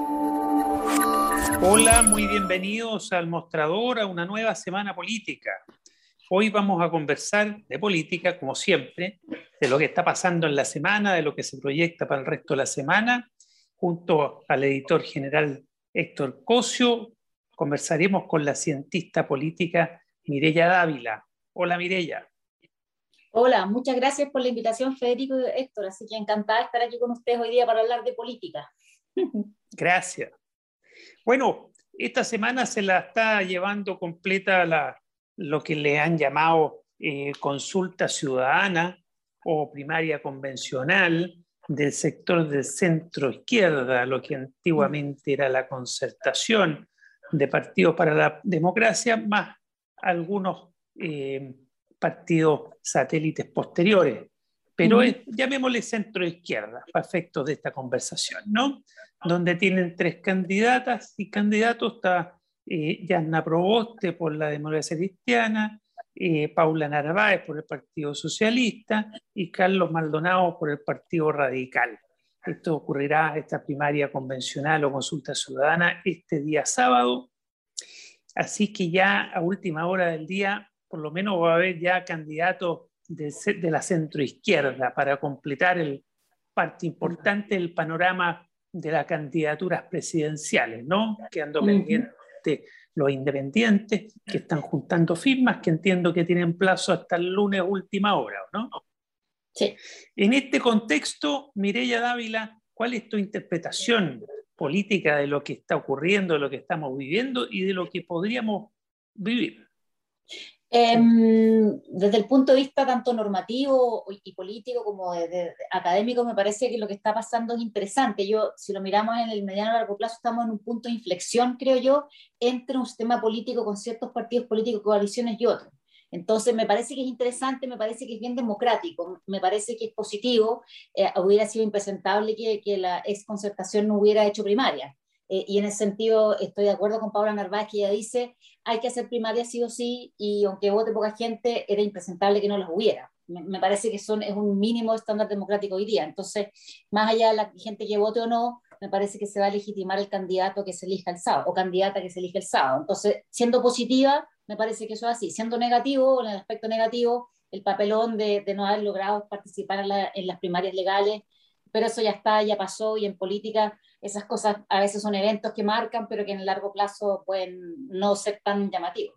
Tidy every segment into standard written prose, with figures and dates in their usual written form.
Hola, muy bienvenidos al Mostrador, a una nueva semana política. Hoy vamos a conversar de política, como siempre, de lo que está pasando en la semana, de lo que se proyecta para el resto de la semana. Junto al editor general Héctor Cosio, conversaremos con la cientista política Mireya Dávila. Hola, Mireya. Hola, muchas gracias por la invitación, Federico y Héctor. Así que encantada de estar aquí con ustedes hoy día para hablar de política. Gracias. Bueno, esta semana se la está llevando completa lo que le han llamado consulta ciudadana o primaria convencional del sector del centro izquierda, lo que antiguamente era la concertación de Partidos para la Democracia, más algunos partidos satélites posteriores. Pero llamémosle centro izquierda, para efectos de esta conversación, ¿no? Donde tienen 3 candidatas y candidatos. Está Yasna Proboste por la Democracia Cristiana, Paula Narváez por el Partido Socialista y Carlos Maldonado por el Partido Radical. Esto ocurrirá, esta primaria convencional o consulta ciudadana, este día sábado. Así que ya a última hora del día, por lo menos va a haber ya candidatos de la centroizquierda para completar parte importante del panorama de las candidaturas presidenciales, ¿no? Quedando pendientes los independientes que están juntando firmas, que entiendo que tienen plazo hasta el lunes última hora, ¿no? Sí. En este contexto, Mireya Dávila, ¿cuál es tu interpretación política de lo que está ocurriendo, de lo que estamos viviendo y de lo que podríamos vivir? Desde el punto de vista tanto normativo y político como académico, me parece que lo que está pasando es interesante. Si lo miramos en el mediano a largo plazo, estamos en un punto de inflexión, creo yo, entre un sistema político con ciertos partidos políticos, coaliciones y otros. Entonces, me parece que es interesante, me parece que es bien democrático, me parece que es positivo. Hubiera sido impresentable que la exconcertación no hubiera hecho primaria. Y en ese sentido estoy de acuerdo con Paula Narváez, que ella dice hay que hacer primarias sí o sí, y aunque vote poca gente, era impresentable que no las hubiera. Me parece que es un mínimo estándar democrático hoy día. Entonces, más allá de la gente que vote o no, me parece que se va a legitimar el candidato que se elija el sábado, o candidata que se elige el sábado. Entonces, siendo positiva, me parece que eso es así. Siendo negativo, en el aspecto negativo, el papelón de no haber logrado participar en las primarias legales, pero eso ya está, ya pasó, y en política esas cosas a veces son eventos que marcan, pero que en el largo plazo pueden no ser tan llamativos.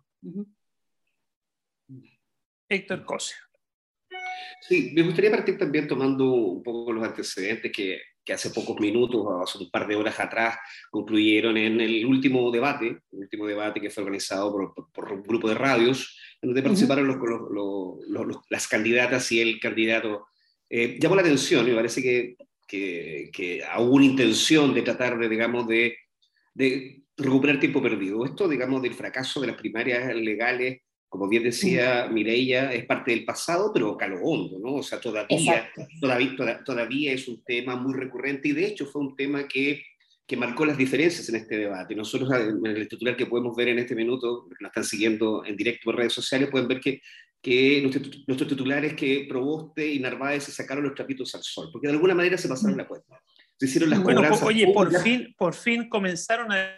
Héctor Cosio. Sí, me gustaría partir también tomando un poco los antecedentes que hace pocos minutos, o hace un par de horas atrás, concluyeron en el último debate que fue organizado por un grupo de radios, en donde participaron las candidatas y el candidato. Llamó la atención, y me parece que hubo una intención de tratar de recuperar tiempo perdido. Esto, digamos, del fracaso de las primarias legales, como bien decía Mireya, es parte del pasado, pero caló hondo, ¿no? O sea, todavía es un tema muy recurrente, y de hecho fue un tema que marcó las diferencias en este debate. Nosotros, en el titular que podemos ver en este minuto, que nos están siguiendo en directo por redes sociales, pueden ver que nuestros titulares, que Proboste y Narváez se sacaron los trapitos al sol, porque de alguna manera se pasaron la cuenta. Se hicieron las cobranzas. Oye, por fin comenzaron a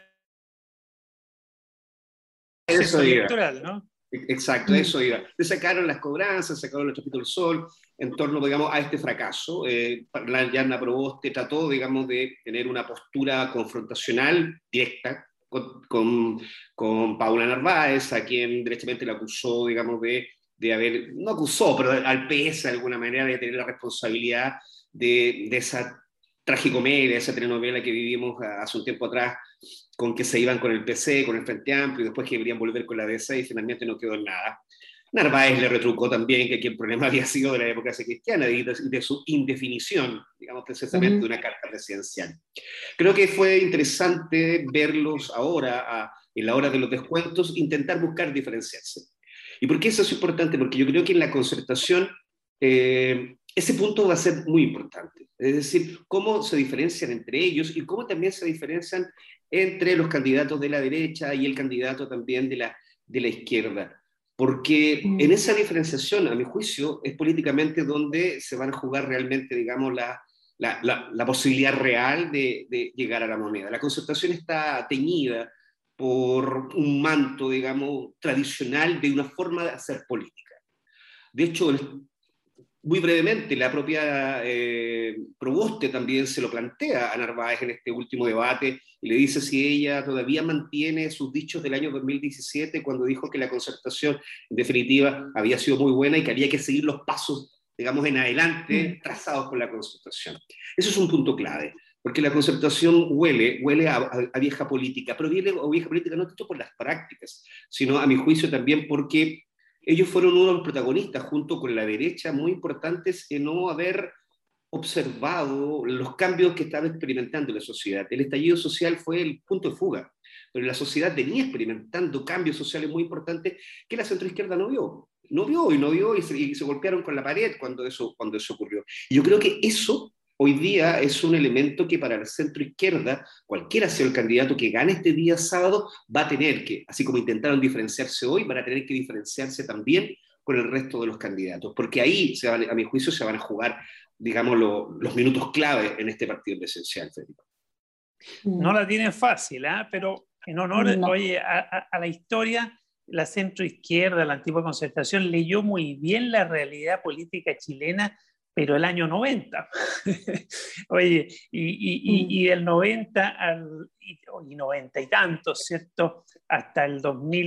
eso electoral, ¿no? Exacto, eso iba. Se sacaron las cobranzas, sacaron los trapitos al sol en torno, digamos, a este fracaso. La Yasna Proboste trató, digamos, de tener una postura confrontacional directa con Paula Narváez, a quien derechamente le acusó, digamos, de haber, no acusó, pero al PS de alguna manera de tener la responsabilidad de esa tragicomedia, esa telenovela que vivimos hace un tiempo atrás, con que se iban con el PC, con el Frente Amplio, y después que querían volver con la DC, y finalmente no quedó en nada. Narváez le retrucó también que aquí el problema había sido de la democracia cristiana y de su indefinición, digamos, precisamente de una carta presidencial. Creo que fue interesante verlos ahora, en la hora de los descuentos, intentar buscar diferenciarse. ¿Y por qué eso es importante? Porque yo creo que en la concertación ese punto va a ser muy importante. Es decir, cómo se diferencian entre ellos y cómo también se diferencian entre los candidatos de la derecha y el candidato también de la izquierda. Porque en esa diferenciación, a mi juicio, es políticamente donde se van a jugar realmente, digamos, la posibilidad real de llegar a la moneda. La Concertación está teñida por un manto, digamos, tradicional de una forma de hacer política. De hecho, muy brevemente, la propia Proboste también se lo plantea a Narváez en este último debate y le dice si ella todavía mantiene sus dichos del año 2017 cuando dijo que la Concertación, en definitiva, había sido muy buena y que había que seguir los pasos, digamos, en adelante trazados por la Concertación. Eso es un punto clave, porque la Concertación huele a vieja política, pero huele a vieja política no tanto por las prácticas, sino a mi juicio también porque ellos fueron uno de los protagonistas, junto con la derecha, muy importantes en no haber observado los cambios que estaba experimentando la sociedad. El estallido social fue el punto de fuga, pero la sociedad venía experimentando cambios sociales muy importantes que la centroizquierda no vio. No vio y se golpearon con la pared cuando eso ocurrió. Y yo creo que eso hoy día es un elemento que para la centroizquierda, cualquiera sea el candidato que gane este día sábado, va a tener que, así como intentaron diferenciarse hoy, van a tener que diferenciarse también con el resto de los candidatos, porque ahí, a mi juicio, se van a jugar, digamos, los minutos clave en este partido presidencial, Federico. No la tienen fácil, ¿eh? Pero en honor, oye, a la historia, la centroizquierda, la antigua Concertación, leyó muy bien la realidad política chilena, pero el año 90. Oye, y del 90 y 90 y tantos, ¿cierto? Hasta el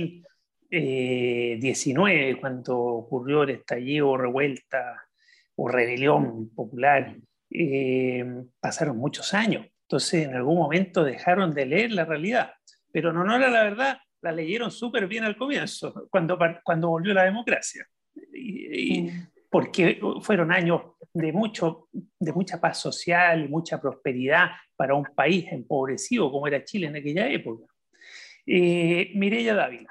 2019, cuando ocurrió el estallido, revuelta o rebelión popular, pasaron muchos años. Entonces, en algún momento dejaron de leer la realidad. Pero en honor a la verdad, la leyeron súper bien al comienzo, cuando volvió la democracia. Porque fueron años de mucha paz social y mucha prosperidad para un país empobrecido como era Chile en aquella época. Mireya Dávila.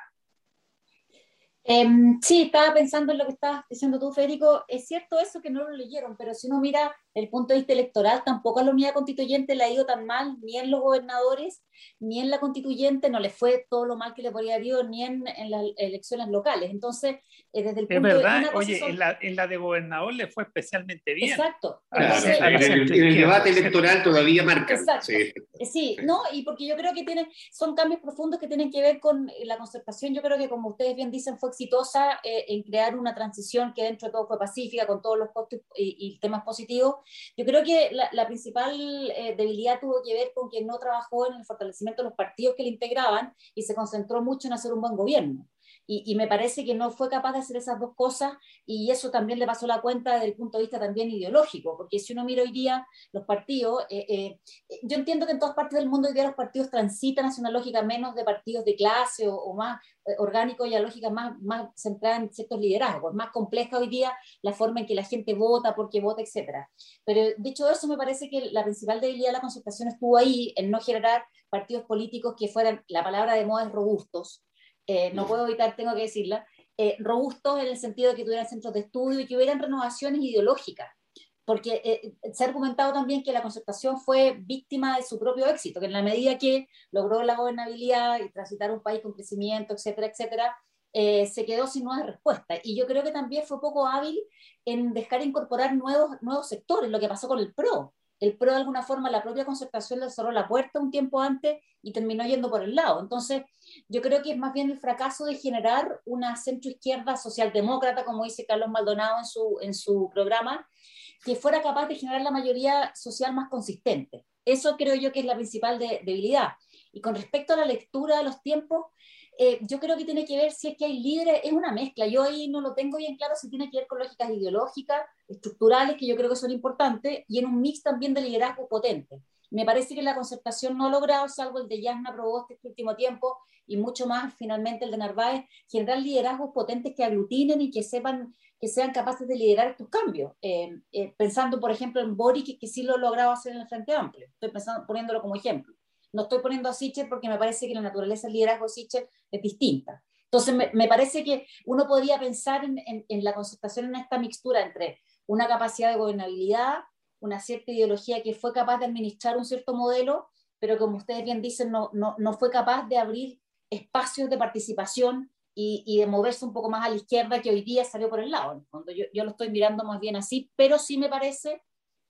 Sí, estaba pensando en lo que estabas diciendo tú, Federico. Es cierto eso que no lo leyeron, pero si uno mira el punto de vista electoral, tampoco a la unidad constituyente le ha ido tan mal, ni en los gobernadores, ni en la constituyente, no le fue todo lo mal que le podría haber ido, ni en las elecciones locales. Entonces, desde el punto es verdad, de... oye, en la de gobernador le fue especialmente bien. Exacto. Entonces, claro, en el debate electoral todavía marca. Exacto. Sí, no, y porque yo creo que son cambios profundos que tienen que ver con la Concertación. Yo creo que, como ustedes bien dicen, fue exitosa en crear una transición que dentro de todo fue pacífica, con todos los costos y temas positivos. Yo creo que la principal debilidad tuvo que ver con que no trabajó en el fortalecimiento de los partidos que le integraban y se concentró mucho en hacer un buen gobierno. Y me parece que no fue capaz de hacer esas dos cosas, y eso también le pasó la cuenta desde el punto de vista también ideológico, porque si uno mira hoy día los partidos, yo entiendo que en todas partes del mundo hoy día los partidos transitan hacia una lógica menos de partidos de clase o más orgánico y a lógica más centrada en ciertos liderazgos, más compleja hoy día la forma en que la gente vota, por qué vota, etc. Pero dicho eso, me parece que la principal debilidad de la Concertación estuvo ahí, en no generar partidos políticos que fueran, la palabra de moda es robustos, no puedo evitar, tengo que decirla, robustos en el sentido de que tuvieran centros de estudio y que hubieran renovaciones ideológicas, porque se ha argumentado también que la Concertación fue víctima de su propio éxito, que en la medida que logró la gobernabilidad y transitar un país con crecimiento, etcétera, etcétera, se quedó sin nuevas respuestas. Y yo creo que también fue poco hábil en dejar incorporar nuevos sectores, lo que pasó con el PRO. El PRO, de alguna forma, la propia Concertación le cerró la puerta un tiempo antes y terminó yendo por el lado. Entonces, yo creo que es más bien el fracaso de generar una centroizquierda socialdemócrata, como dice Carlos Maldonado en su programa, que fuera capaz de generar la mayoría social más consistente. Eso creo yo que es la principal debilidad. Y con respecto a la lectura de los tiempos, yo creo que tiene que ver si es que hay líderes, es una mezcla. Yo ahí no lo tengo bien claro si tiene que ver con lógicas ideológicas, estructurales, que yo creo que son importantes, y en un mix también de liderazgo potente. Me parece que la Concertación no ha logrado, salvo el de Yasna Proboste este último tiempo, y mucho más finalmente el de Narváez, generar liderazgos potentes que aglutinen y que sean capaces de liderar estos cambios. Pensando, por ejemplo, en Boric, que sí lo ha logrado hacer en el Frente Amplio. Estoy poniéndolo como ejemplo. No estoy poniendo a Sichel porque me parece que la naturaleza del liderazgo de Sichel es distinta. Entonces, me parece que uno podría pensar en la Concertación en esta mixtura entre una capacidad de gobernabilidad, una cierta ideología que fue capaz de administrar un cierto modelo, pero como ustedes bien dicen, no fue capaz de abrir espacios de participación y de moverse un poco más a la izquierda, que hoy día salió por el lado. Yo lo estoy mirando más bien así, pero sí me parece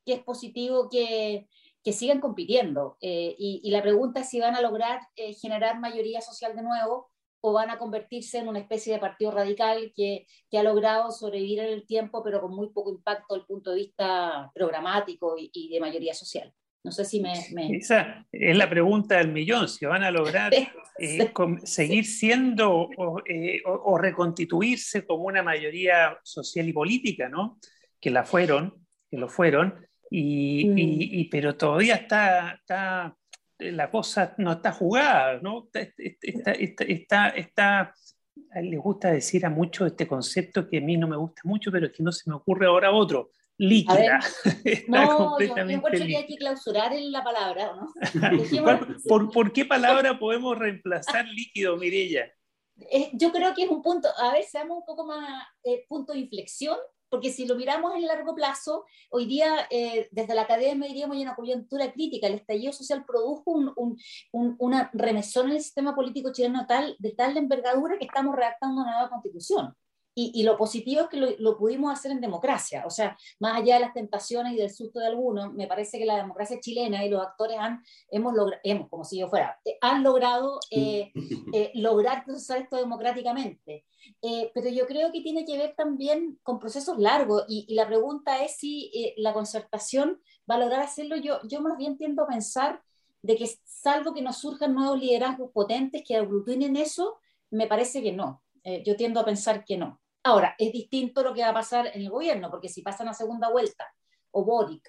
que es positivo que sigan compitiendo. Y la pregunta es si van a lograr generar mayoría social de nuevo o van a convertirse en una especie de partido radical que ha logrado sobrevivir en el tiempo, pero con muy poco impacto desde el punto de vista programático y de mayoría social. No sé si Esa es la pregunta del millón, si van a lograr seguir siendo o reconstituirse como una mayoría social y política, ¿no? Que lo fueron, pero todavía está la cosa no está jugada, ¿no? Les gusta decir a muchos este concepto que a mí no me gusta mucho, pero es que no se me ocurre ahora otro. Líquida. Está no, yo completamente encuentro que líquida. hay que clausurar la palabra, ¿no? ¿Por qué palabra podemos reemplazar líquido, Mireya? Yo creo que es un punto, a ver, seamos un poco más punto de inflexión, porque si lo miramos en largo plazo, hoy día desde la academia diríamos, hay una coyuntura crítica. El estallido social produjo una remesón en el sistema político chileno de tal envergadura que estamos redactando una nueva constitución. Y lo positivo es que lo pudimos hacer en democracia, o sea, más allá de las tentaciones y del susto de algunos, me parece que la democracia chilena y los actores como si yo fuera, han logrado lograr procesar esto democráticamente. Pero yo creo que tiene que ver también con procesos largos y la pregunta es si la concertación va a lograr hacerlo. Yo más bien tiendo a pensar de que salvo que nos surjan nuevos liderazgos potentes que aglutinen eso, me parece que no. Yo tiendo a pensar que no. Ahora, es distinto lo que va a pasar en el gobierno, porque si pasan a segunda vuelta, o Boric,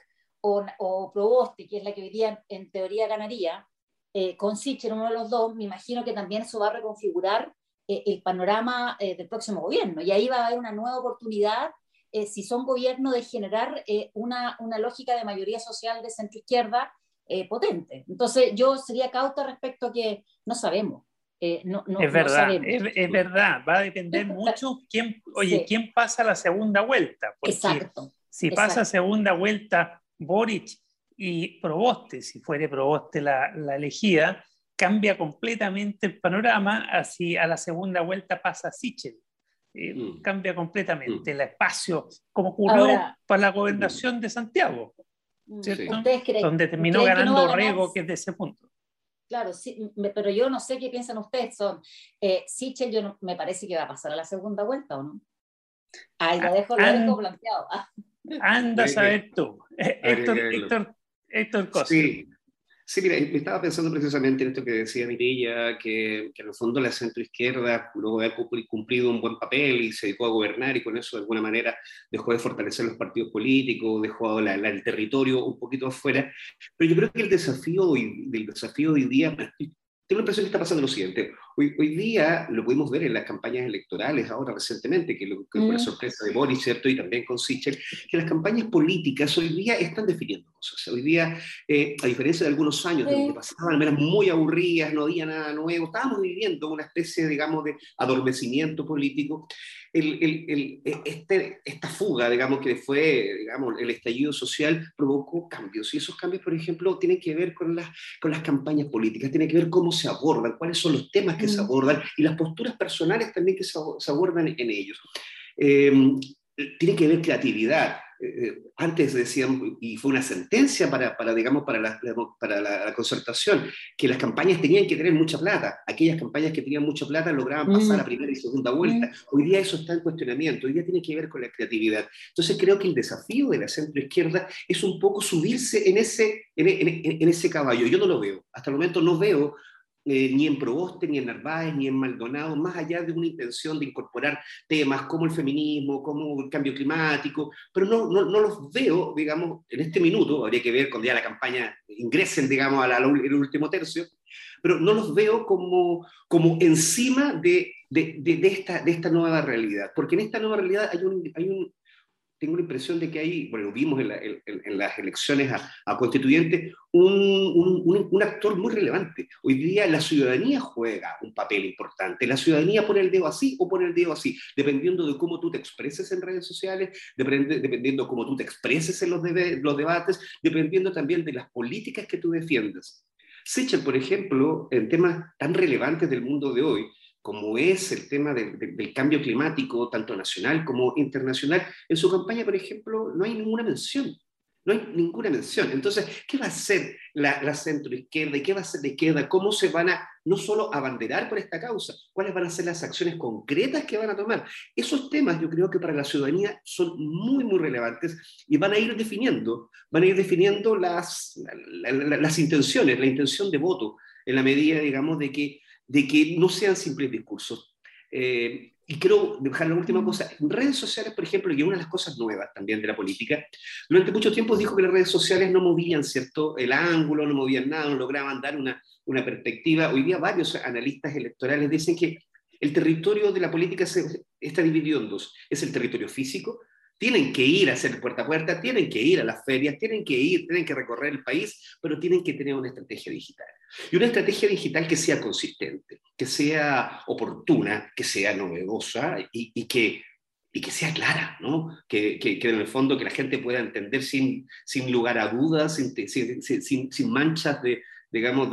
o Proboste, que es la que hoy día en teoría ganaría, con Sichel, uno de los dos, me imagino que también eso va a reconfigurar el panorama del próximo gobierno. Y ahí va a haber una nueva oportunidad, si son gobierno, de generar una lógica de mayoría social de centro-izquierda potente. Entonces, yo sería cauta respecto a que no sabemos. Es verdad, sabemos. es verdad, va a depender mucho Sí. quién pasa la segunda vuelta, porque Exacto. si pasa segunda vuelta Boric y Proboste, si fuere Proboste la elegida, cambia completamente el panorama, así a la segunda vuelta pasa Sichel. Cambia completamente el espacio, como ocurrió Ahora, para la gobernación de Santiago, ¿cierto? ¿ustedes Donde terminó creen que no va ganando a ganar? Rego, que es de ese punto. Claro, sí, pero yo no sé qué piensan ustedes. Sichel, me parece que va a pasar a la segunda vuelta, ¿o no? Ahí lo dejo planteado. Anda a saber tú. Habría que verlo. Héctor Costa. Sí, mira, me estaba pensando precisamente en esto que decía Mireya, que en el fondo la centroizquierda, luego de haber cumplido un buen papel y se dedicó a gobernar y con eso de alguna manera dejó de fortalecer los partidos políticos, dejó el territorio un poquito afuera. Pero yo creo que el desafío de hoy día, tengo la impresión que está pasando lo siguiente. Hoy día lo pudimos ver en las campañas electorales, ahora recientemente, que fue la sorpresa de Boris, ¿cierto? Y también con Sichel, que las campañas políticas hoy día están definiendo cosas. Hoy día, a diferencia de algunos años, donde pasaban, eran muy aburridas, no había nada nuevo, estábamos viviendo una especie, digamos, de adormecimiento político. Esta fuga, digamos, que fue, digamos, el estallido social, provocó cambios. Y esos cambios, por ejemplo, tienen que ver con las campañas políticas, tienen que ver cómo se abordan, cuáles son los temas que se abordan y las posturas personales también que se abordan en ellos. Tiene que ver creatividad. Antes decían, y fue una sentencia digamos, para la concertación, que las campañas tenían que tener mucha plata. Aquellas campañas que tenían mucha plata lograban pasar a primera y segunda vuelta. Hoy día eso está en cuestionamiento, hoy día tiene que ver con la creatividad. Entonces creo que el desafío de la centroizquierda es un poco subirse en ese caballo. Yo no lo veo, hasta el momento no veo ni en Proboste, ni en Narváez, ni en Maldonado, más allá de una intención de incorporar temas como el feminismo, como el cambio climático, pero no los veo, digamos, en este minuto, habría que ver cuando ya la campaña ingresen, digamos, el último tercio, pero no los veo como encima de esta nueva realidad, porque en esta nueva realidad tengo la impresión de que hay, bueno, vimos en las elecciones a constituyentes, un actor muy relevante. Hoy día la ciudadanía juega un papel importante. La ciudadanía pone el dedo así o pone el dedo así, dependiendo de cómo tú te expreses en redes sociales, dependiendo de cómo tú te expreses en los debates, dependiendo también de las políticas que tú defiendas. Sichel, por ejemplo, en temas tan relevantes del mundo de hoy, como es el tema del cambio climático, tanto nacional como internacional, en su campaña, por ejemplo, no hay ninguna mención. No hay ninguna mención. Entonces, ¿qué va a hacer la centroizquierda y qué va a hacer la izquierda? ¿Cómo se van a no solo abanderar por esta causa? ¿Cuáles van a ser las acciones concretas que van a tomar? Esos temas yo creo que para la ciudadanía son muy, muy relevantes y van a ir definiendo las intenciones, la intención de voto, en la medida, digamos, de que no sean simples discursos. Y quiero dejar la última cosa. En redes sociales, por ejemplo, y una de las cosas nuevas también de la política, durante mucho tiempo dijo que las redes sociales no movían, ¿cierto?, el ángulo, no movían nada, no lograban dar una perspectiva. Hoy día varios analistas electorales dicen que el territorio de la política está dividido en dos. Es el territorio físico. Tienen que ir a hacer puerta a puerta, tienen que ir a las ferias, tienen que recorrer el país, pero tienen que tener una estrategia digital. Y una estrategia digital que sea consistente, que sea oportuna, que sea novedosa y que sea clara, ¿no? Que en el fondo que la gente pueda entender sin lugar a dudas, sin manchas digamos,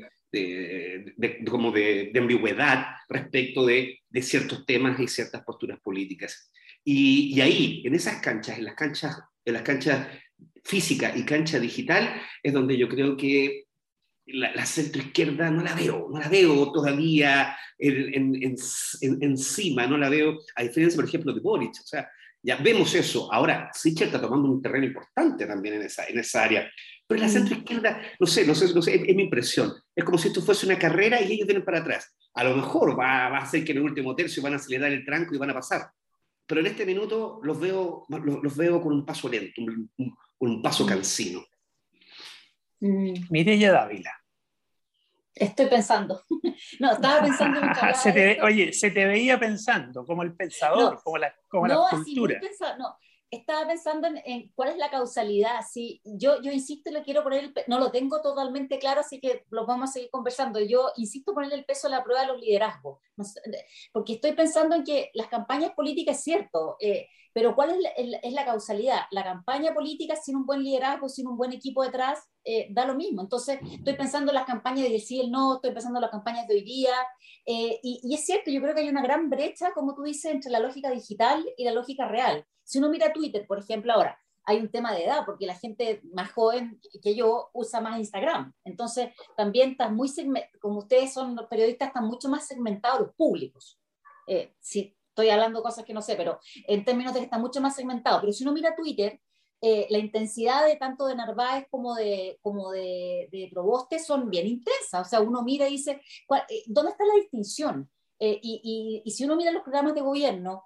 como de ambigüedad respecto de ciertos temas y ciertas posturas políticas. Y ahí, en esas canchas, en las canchas física y cancha digital, es donde yo creo que la centroizquierda no la veo todavía encima, no la veo, a diferencia, por ejemplo, de Boric. O sea, ya vemos eso. Ahora, Sichel está tomando un terreno importante también en esa área. Pero la centroizquierda, no sé, es mi impresión. Es como si esto fuese una carrera y ellos vienen para atrás. A lo mejor va a ser que en el último tercio van a acelerar el tranco y van a pasar. Pero en este minuto los veo con un paso lento, con un paso cansino. Mireya Dávila. Estoy pensando. No, estaba pensando mientras Oye, se te veía pensando, como el pensador, como la cultura. No, estaba pensando en cuál es la causalidad. Sí, yo insisto y le quiero poner no lo tengo totalmente claro, así que lo vamos a seguir conversando. Yo insisto en ponerle el peso a la prueba de los liderazgos, no sé, porque estoy pensando en que las campañas políticas es cierto, pero ¿cuál es la causalidad? La campaña política sin un buen liderazgo, sin un buen equipo detrás, da lo mismo. Entonces estoy pensando en las campañas de sí, el no, estoy pensando en las campañas de hoy día, y es cierto, yo creo que hay una gran brecha, como tú dices, entre la lógica digital y la lógica real. Si uno mira Twitter, por ejemplo, ahora, hay un tema de edad, porque la gente más joven que yo usa más Instagram. Entonces, también está como ustedes son los periodistas, están mucho más segmentados los públicos. Si estoy hablando cosas que no sé, pero en términos de que está mucho más segmentado. Pero si uno mira Twitter, la intensidad de tanto de Narváez como de Proboste son bien intensas. O sea, uno mira y dice, ¿dónde está la distinción? Y si uno mira los programas de gobierno,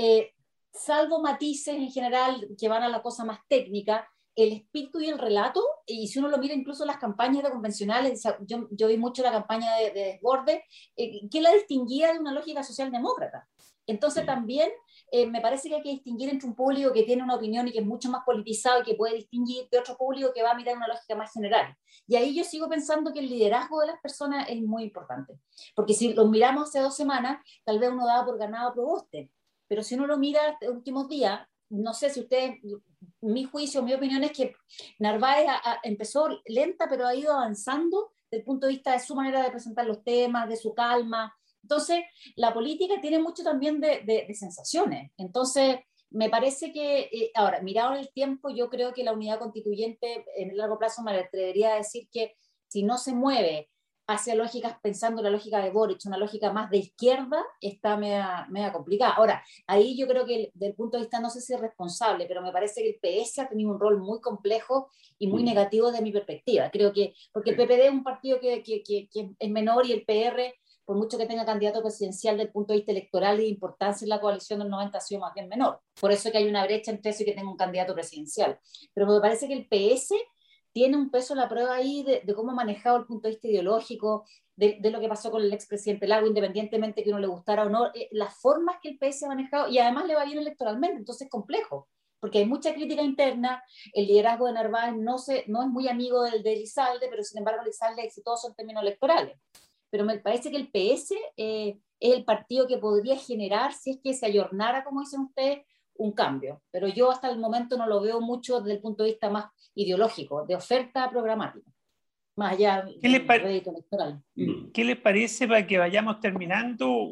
salvo matices en general que van a la cosa más técnica, el espíritu y el relato, y si uno lo mira incluso las campañas de convencionales, yo vi mucho la campaña de Desbordes, que la distinguía de una lógica socialdemócrata. Entonces también me parece que hay que distinguir entre un público que tiene una opinión y que es mucho más politizado y que puede distinguir de otro público que va a mirar una lógica más general. Y ahí yo sigo pensando que el liderazgo de las personas es muy importante, porque si lo miramos hace 2 semanas, tal vez uno daba por ganado a Proboste, pero si uno lo mira estos últimos días, no sé si ustedes, mi juicio, mi opinión es que Narváez empezó lenta, pero ha ido avanzando desde el punto de vista de su manera de presentar los temas, de su calma. Entonces, la política tiene mucho también de sensaciones. Entonces, me parece que, ahora, mirado en el tiempo, yo creo que la unidad constituyente en el largo plazo me atrevería a decir que si no se mueve hacia lógicas, pensando en la lógica de Boric, una lógica más de izquierda, está media complicada. Ahora, ahí yo creo que desde el punto de vista, no sé si es responsable, pero me parece que el PS ha tenido un rol muy complejo y muy negativo de mi perspectiva. Creo que, porque el PPD es un partido que es menor y el PR, por mucho que tenga candidato presidencial desde el punto de vista electoral y de importancia en la coalición del 90, ha sido más bien menor. Por eso es que hay una brecha entre eso y que tenga un candidato presidencial. Pero me parece que el PS tiene un peso en la prueba ahí de cómo ha manejado el punto de vista ideológico, de lo que pasó con el expresidente Lago, independientemente que uno le gustara o no, las formas que el PS ha manejado, y además le va bien electoralmente, entonces es complejo, porque hay mucha crítica interna, el liderazgo de Narváez no es muy amigo del de Elizalde, pero sin embargo Elizalde es exitoso en términos electorales. Pero me parece que el PS es el partido que podría generar, si es que se ayornara, como dicen ustedes, un cambio, pero yo hasta el momento no lo veo mucho desde el punto de vista más ideológico, de oferta programática, más allá del rédito electoral. ¿Qué les parece para que vayamos terminando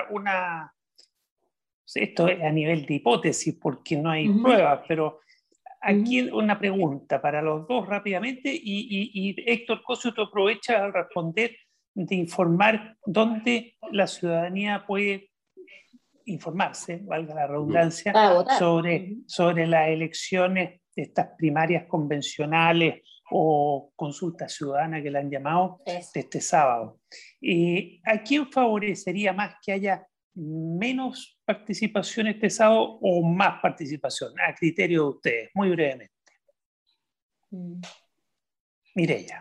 esto es a nivel de hipótesis, porque no hay pruebas, pero aquí una pregunta para los dos rápidamente y Héctor Cosio, tú aprovecha al responder de informar dónde la ciudadanía puede informarse, valga la redundancia, sobre las elecciones de estas primarias convencionales o consulta ciudadana que le han llamado de este sábado. ¿A quién favorecería más que haya menos participación este sábado o más participación? A criterio de ustedes, muy brevemente. Mireya.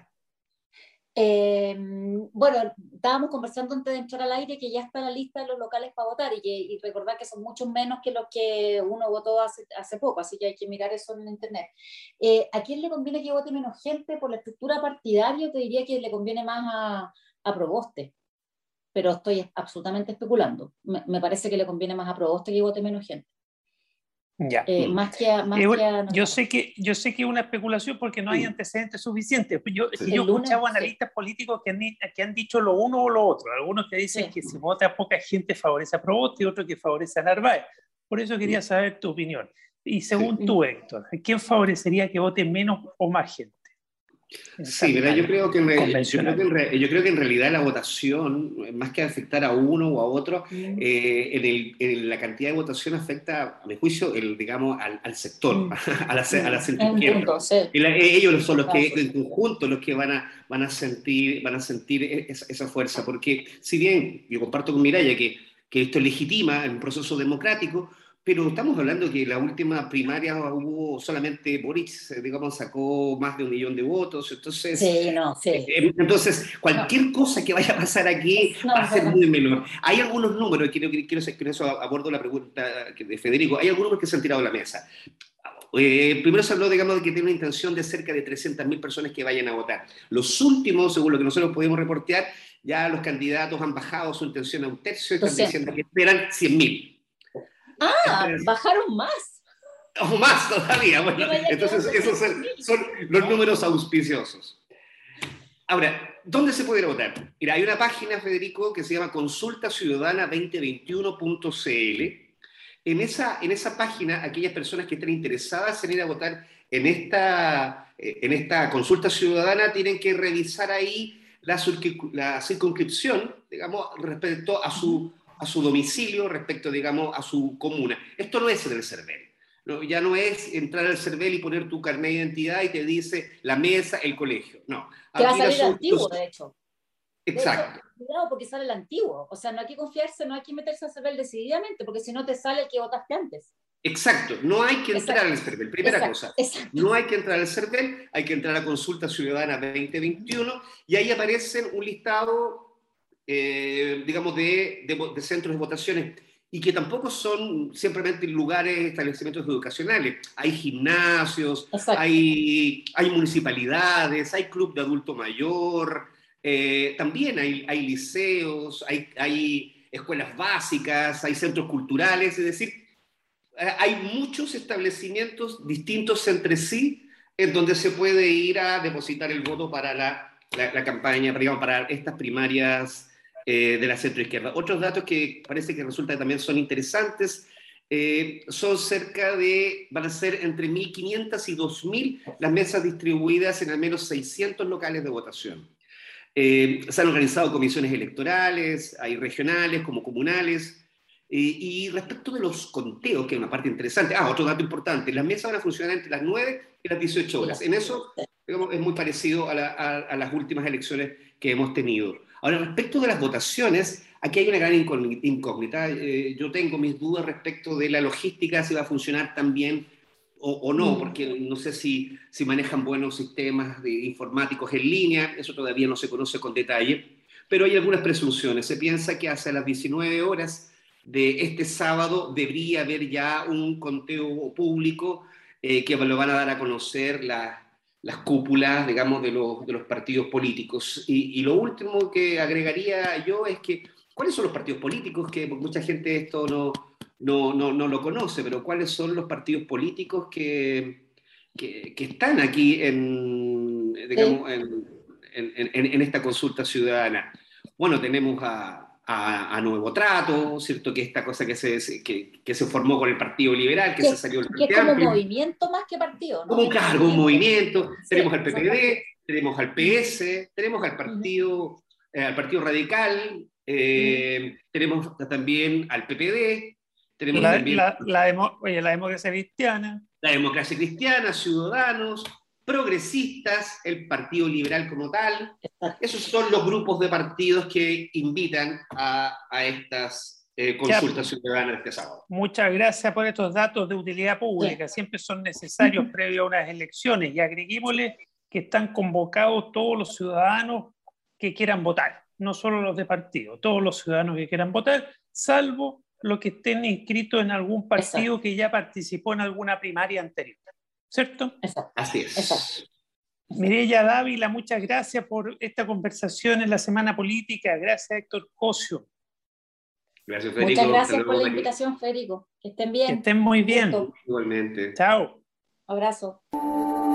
Bueno, estábamos conversando antes de entrar al aire que ya está la lista de los locales para votar y recordar que son muchos menos que los que uno votó hace poco, así que hay que mirar eso en internet. ¿A quién le conviene que vote menos gente? Por la estructura partidaria te diría que le conviene más a Proboste, pero estoy absolutamente especulando. Me parece que le conviene más a Proboste que vote menos gente. Ya. Yo sé que es una especulación porque no hay antecedentes suficientes. Yo he escuchado analistas políticos que han dicho lo uno o lo otro. Algunos que dicen que si vota poca gente favorece a Proboste y otros que favorece a Narváez. Por eso quería saber tu opinión. Y según tú, Héctor, ¿quién favorecería que vote menos o más gente? Sí, mira, yo creo que en realidad la votación, más que afectar a uno o a otro, en la cantidad de votación afecta, a mi juicio, digamos, al sector, a la centroizquierda. Ellos son los que, en conjunto, los que van a sentir esa fuerza, porque si bien yo comparto con Mireya que esto legitima el proceso democrático, pero estamos hablando que en la última primaria hubo solamente Boric, digamos, sacó más de 1 millón de votos, entonces, entonces cualquier cosa que vaya a pasar aquí va a ser muy menor. Hay algunos números, quiero con eso abordo la pregunta de Federico, hay algunos que se han tirado a la mesa. Primero se habló, digamos, de que tiene una intención de cerca de 300.000 personas que vayan a votar. Los últimos, según lo que nosotros podemos reportear, ya los candidatos han bajado su intención a 1/3 y están diciendo que esperan 100.000. Bajaron más. O más todavía. Bueno, entonces esos son los números auspiciosos. Ahora, ¿dónde se puede ir a votar? Mira, hay una página, Federico, que se llama consultaciudadana2021.cl. En esa página, aquellas personas que estén interesadas en ir a votar en esta consulta ciudadana tienen que revisar ahí la circunscripción, digamos, respecto a su domicilio, respecto, digamos, a su comuna. Esto no es en el CERVEL. No, ya no es entrar al CERVEL y poner tu carnet de identidad y te dice la mesa, el colegio. No. Te va a salir el antiguo, de hecho. Exacto. Cuidado porque sale el antiguo. O sea, no hay que confiarse, no hay que meterse al CERVEL decididamente, porque si no te sale el que votaste antes. Exacto, no hay que entrar al CERVEL. Primera cosa, no hay que entrar al CERVEL, hay que entrar a Consulta Ciudadana 2021 y ahí aparecen un listado, digamos, de centros de votaciones y que tampoco son simplemente lugares, establecimientos educacionales. Hay gimnasios, hay municipalidades, hay club de adulto mayor, también hay liceos, hay escuelas básicas, hay centros culturales, es decir, hay muchos establecimientos distintos entre sí en donde se puede ir a depositar el voto para la campaña, digamos, para estas primarias de la centroizquierda. Otros datos que parece que resulta que también son interesantes, son van a ser entre 1.500 y 2.000 las mesas distribuidas en al menos 600 locales de votación. Se han organizado comisiones electorales, hay regionales como comunales, y respecto de los conteos, que es una parte interesante, otro dato importante, las mesas van a funcionar entre las 9 y las 18 horas. En eso, digamos, es muy parecido a las últimas elecciones que hemos tenido. Ahora, respecto de las votaciones, aquí hay una gran incógnita. Yo tengo mis dudas respecto de la logística, si va a funcionar tan bien o no, porque no sé si manejan buenos sistemas informáticos en línea, eso todavía no se conoce con detalle, pero hay algunas presunciones. Se piensa que hacia las 19 horas de este sábado debería haber ya un conteo público que lo van a dar a conocer las cúpulas, digamos, de los partidos políticos. Y lo último que agregaría yo es que, ¿cuáles son los partidos políticos? Que mucha gente esto no lo conoce, pero ¿cuáles son los partidos políticos que están aquí digamos, en esta consulta ciudadana? Bueno, tenemos a a Nuevo Trato, ¿cierto? Que esta cosa que se formó con el Partido Liberal, que se salió del que es Frente como Amplio. movimiento más que partido, ¿no? Como claro, un movimiento. Sí, tenemos al PPD, tenemos al PS, tenemos al Partido Radical, tenemos también al PPD, tenemos también la democracia cristiana. La Democracia Cristiana, Ciudadanos, Progresistas, el Partido Liberal como tal. Esos son los grupos de partidos que invitan a estas consultas ciudadanas este sábado. Muchas gracias por estos datos de utilidad pública. Siempre son necesarios previo a unas elecciones. Y agreguémosle que están convocados todos los ciudadanos que quieran votar, no solo los de partido, todos los ciudadanos que quieran votar, salvo los que estén inscritos en algún partido que ya participó en alguna primaria anterior. ¿Cierto? Así es. Mireya Dávila, muchas gracias por esta conversación en la Semana Política. Gracias, Héctor Cosio. Gracias, Federico. Muchas gracias por la invitación, Federico. Que estén bien. Que estén muy bien. Igualmente. Chao. Abrazo.